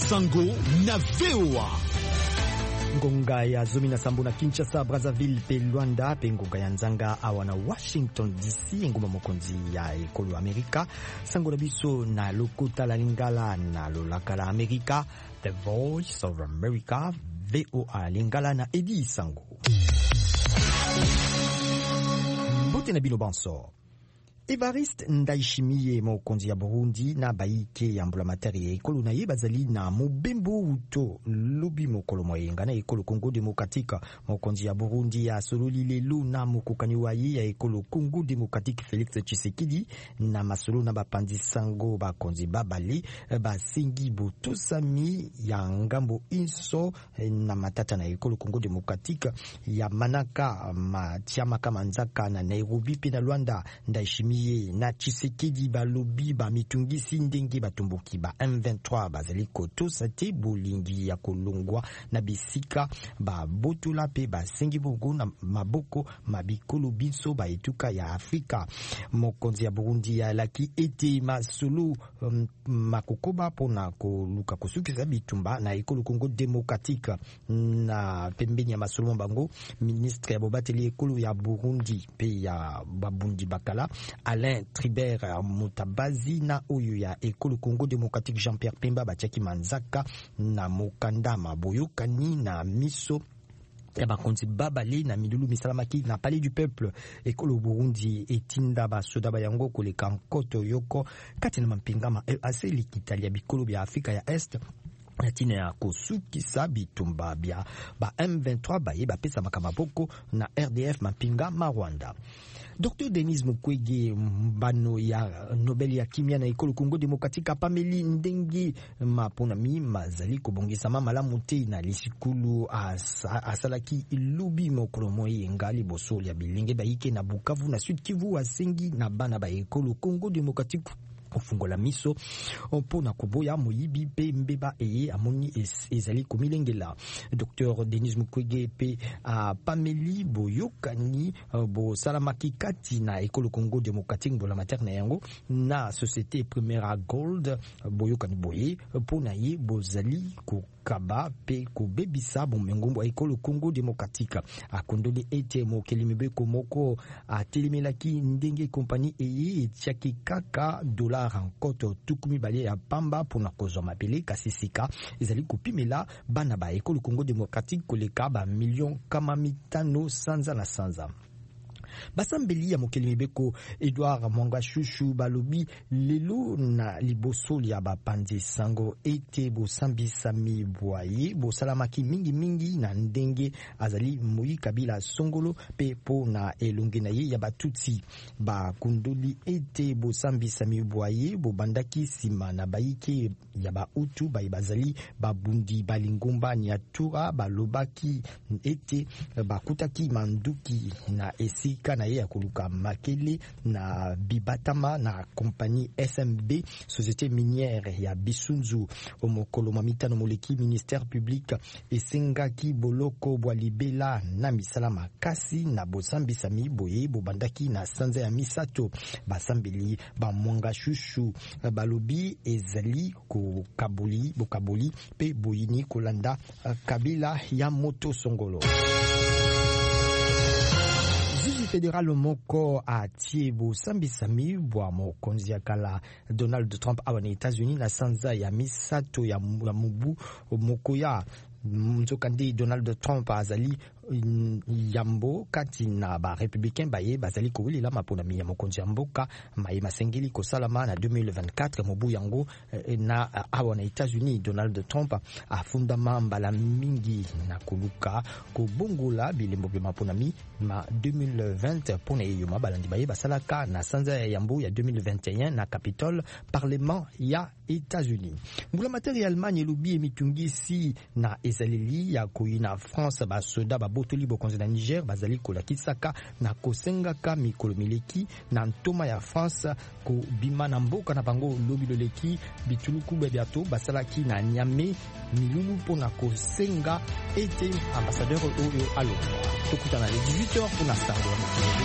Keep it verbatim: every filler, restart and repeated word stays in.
Sango na V O A. Ngonga ya zomi na sambu na Kinshasa, Brazzaville pe Luanda pe ngonga ya nzanga awa na Washington D C ngoma mokonzi ya ekolo Amerika. Sango na biso na lokota la lingala na lolaka la Amerika. The Voice of America, V O A lingala na Edi Sango. Bote na bino banso. Evariste Ndayishimiye mokonzi ya Burundi na baike ya mbulamatari ya ekolo na ye bazali na mobembo uto lobi mokolo moyenga na ekolo Congo Démocratique. Mokonzi ya Burundi ya sololi lelo na mokokani wa ye ya ekolo Congo Démocratique Félix Tshisekedi na masolo na bapandi sango bakonzi babale basengi botosami ya ngambo inso na matata na ekolo Congo Démocratique ya manaka matiama kama nzaka na Nairobi pe na Luanda. Ndayishimiye na Tshisekedi balobi ba mitungisi ndenge batumbuki ba M vingt-trois bazali kotosa te bolingi ya kolongwa na bisika ba botula pe basengi bongo na maboko mabikolo biso ba etuka ya Afrika. Mokonzi ya Burundi ya laki ete masolo um, makokoba pona koluka kosukisa bitumba na ekolo Congo Démocratique. Na pembeni ya masolo mbango ministre ya bobateli ekolo ya Burundi pe ya babundi bakala Alain Tribert Mutabazi na oyo ya ekolo Congo Démocratique Jean-Pierre Pemba batiaki manzaka na mokanda maboyokani na miso ya bakonzi babale na milulu misalamaki na palais du peuple. Ekolo Burundi etinda basoda bayango koleka nkoto yoko kati na mampingama ase likitali ya bikolo bya Afrika ya Est Tina ya kosukisa bitumba bya ba M vingt-trois baye bapesa makamaboko na R D F mapinga ma Rwanda. Docteur Denis Mukwege mbano ya Nobel ya kimia na ekolo Congo Démocratique apameli ndenge maponami mazali kobongisa malamu te na lisikulu asa, asalaki ilubi mokolo moye ngali bosoli ya bilenge baike na Bukavu na Sud Kivu asengi na bana ba ekolo Congo Démocratique ofungola miso mpona koboya moyibi pe mbeba eye amoni ezali komilengela. Docteur Denis Mukwege pe a pameli boyokani bo salamaki kati na ekolo Congo Démocratique bola materne yango na société Primera Gold boyokani boye pona ye bozali ko kaba pe ko bebisa bomengombo ekolo Congo Démocratique. Akondoli ete mokeli mibeko moko a telemelaki ndenge kompani eye etiaki kaka dola rankoto tukumi bale ya pamba pona kozwa mapele kasisika ezali kopimela bana ba ekolo Congo Démocratique koleka ba million kama mitano sanza na sanza. Basambeli ya mokeli mibeko Edouard Mwanga Chouchou balobi lelo na libosoli ya bapandi sango ete bosambisa mibwaye bosalamaki mingi mingi na ndenge azali Moi Kabila Songolo pe po na elonge na ye ya batutsi bakundoli ete bosambisa mibwaye bobandaki sima na baike ya ba utu bayi bazali babundi balingomba Nyatura balobaki ete bakutaki manduki na esi na ye ya koluka makele na bibatama na kompani S M B société minière ya Bisunzu omokolo mamitano moleki ministère public esengaki boloko bwa libela na misala makasi na bosambisa miboye bobandaki na sanza ya misato. Basambeli ba Mwanga Chouchou balobi ezali ko kabuli bokaboli pe boyini kolanda kabila ya moto songolo. Fédéral moko a tiebo sambisami bwa mokonzi ya kala Donald Trump awa na États-Unis na sanza ya misato ya mubu moko ya mzokandi Donald Trump azali yambo kati na ba républicain baye bazali kowili la mapona mi ya mokonzi ya mboka maye masengeli ko salama na deux mille vingt-quatre mobu yango na awa na États-Unis. Donald Trump afunda mamba la mingi na koluka ko bongola bilembo bya mapona mi ma deux mille vingt pona yo mabalandi baye basalaka na sanza ya yambo ya deux mille vingt et un na Capitole Parlement ya États-Unis. Mbula materi ya Allemagne lubi mitungisi na ezaleli ya koina France ba soda ba botoli bokonzi na Niger bazali kolakisaka na kosengaka mikolo mileki na ntoma ya France ko bima na mboka na bango lobi loleki bituluku bebiato basalaki na Niamey milulu pona kosenga ete ambassadeur oyo alo tokutana le dix-huit heures pour na stade.